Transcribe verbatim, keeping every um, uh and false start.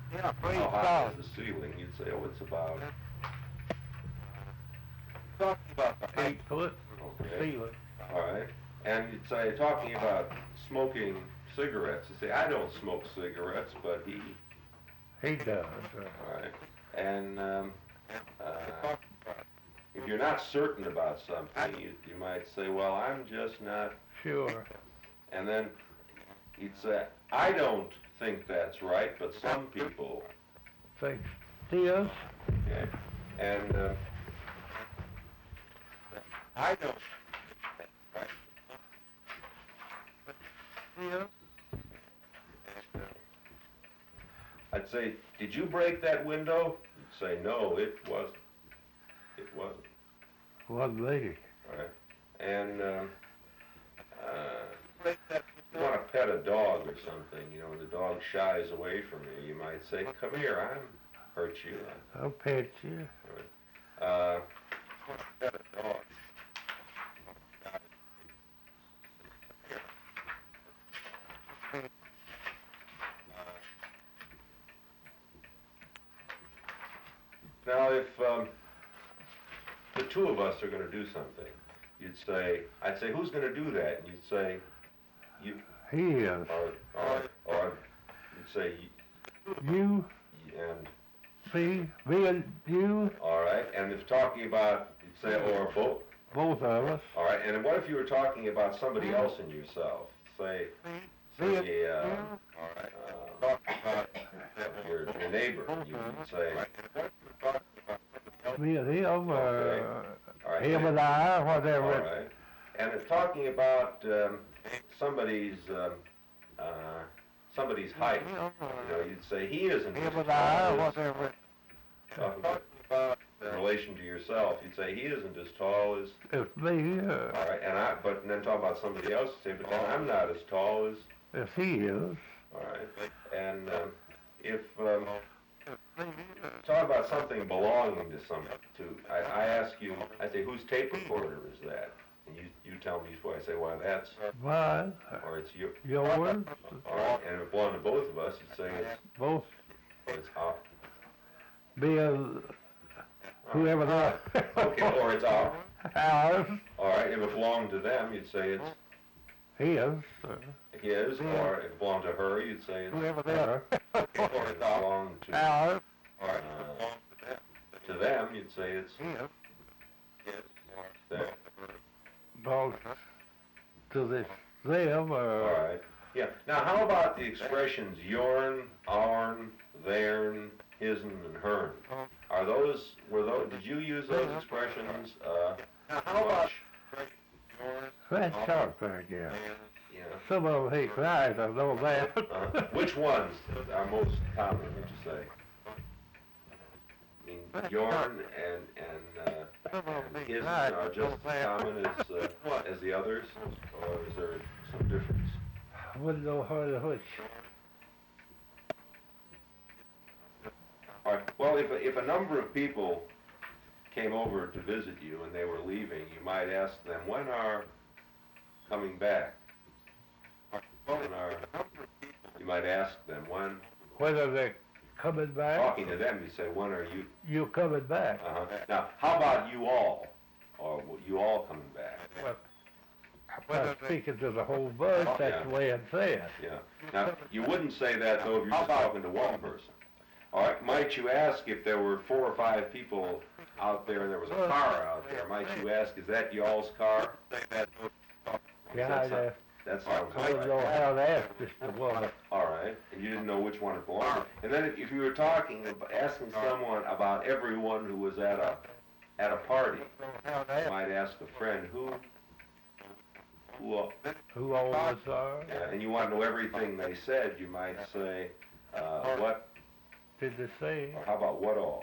Yeah, pretty How high solid. is the ceiling? You'd say, oh, it's about Talking about the Eight foot okay. ceiling. All right. And you'd say, talking about smoking cigarettes, you say, I don't smoke cigarettes, but he. He does. Uh, All right. And um, uh, if you're not certain about something, you, you might say, well, I'm just not. sure. And then you'd say, I don't think that's right, but some people. Think Diaz. Okay. And uh, I don't. Yeah. I'd say, did you break that window? You'd say, no, it wasn't. It wasn't. One lady. All right. And um, uh, you want to pet a dog or something, you know, and the dog shies away from you, you might say, come here, I'm hurt you. I'll pet you. Uh, Pet a dog. now, if um, the two of us are going to do something, you'd say, I'd say, who's going to do that? And you'd say, you, He is. or, or, or you'd say, You, and, me, me and you, all right, and if talking about, you'd say, or both, both of us. all right, and what if you were talking about somebody else in yourself? Say, say, uh, All right. uh, Talking about your, your neighbor, you would say, Me and him, Okay. uh, all right, him and I, all whatever. right, and if talking about um, somebody's, um, uh, somebody's height, you know, you'd say, he isn't as Him and tall I, as, whatever. talking about in relation to yourself, you'd say, he isn't as tall as, It's me, uh, all right, and I, but then talk about somebody else, you'd say, but then I'm not as tall as, if he is. all right, and um, if, um, talk about something belonging to some, to, I, I ask you, I say, whose tape recorder is that? And you, you tell me, so I say, well, that's, Mine, or it's your, yours, all right, and if it belonged to both of us, you'd say it's, both it's off. me and whoever that. Okay, or it's off. Ours, All right, if it belonged to them, you'd say it's his, uh, his, or if it belonged to her, you'd say it's, whoever that. or if it belonged to, Ours, uh, to them, you'd say it's them. both to this, them, All uh, right. Yeah. Now, how about the expressions yourn, ourn, theirn, hisn, and hern? Are those, were those, did you use those expressions, uh, Now, how about much? that's short right there. Yeah. Some of them hate flies, I know that. Uh, which ones are most common, would you say? I mean, yarn and, and, uh, and hisn are just as common as, uh, as the others, or is there some difference? I wouldn't know how to which. All right. Well, if, a- if a number of people came over to visit you and they were leaving, you might ask them, when are coming back? When are, you might ask them, when, Whether they're coming back, talking to them, you say, when are you, you coming back. uh-huh. Now, how about you all? Or you all coming back? Well, I'm not speaking to the whole bunch, that's the way I'd say it. Yeah. Now, you wouldn't say that though if you're just talking to one person. All right, might you ask if there were four or five people out there and there was a car out there, might you ask, is that y'all's car? Yeah, That's I, uh, That sounds I wouldn't know right. how to ask just the one. All right, and you didn't know which one it belonged to. And then if if you were talking, ab- asking someone about everyone who was at a, at a party, you might ask a friend, who, who, all- Who all of us are, yeah, and you want to know everything they said, you might say, uh, what, did they say? or how about what all?